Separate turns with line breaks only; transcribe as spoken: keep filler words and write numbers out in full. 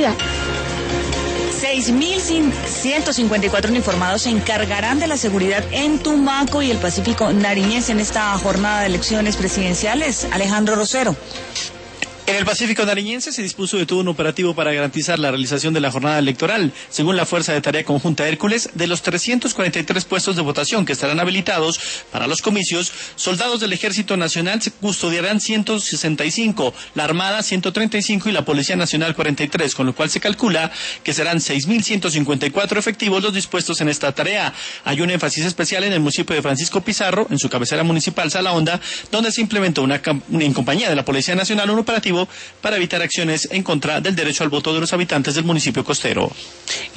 día.
seis mil ciento cincuenta y cuatro uniformados se encargarán de la seguridad en Tumaco y el Pacífico Nariñense en esta jornada de elecciones presidenciales. Alejandro Rosero.
En el Pacífico Nariñense se dispuso de todo un operativo para garantizar la realización de la jornada electoral. Según la Fuerza de Tarea Conjunta Hércules, de los trescientos cuarenta y tres puestos de votación que estarán habilitados para los comicios, soldados del Ejército Nacional se custodiarán ciento sesenta y cinco, la Armada ciento treinta y cinco y la Policía Nacional cuarenta y tres, con lo cual se calcula que serán seis mil ciento cincuenta y cuatro efectivos los dispuestos en esta tarea. Hay un énfasis especial en el municipio de Francisco Pizarro, en su cabecera municipal Salahonda, donde se implementó una, en compañía de la Policía Nacional un operativo para evitar acciones en contra del derecho al voto de los habitantes del municipio costero.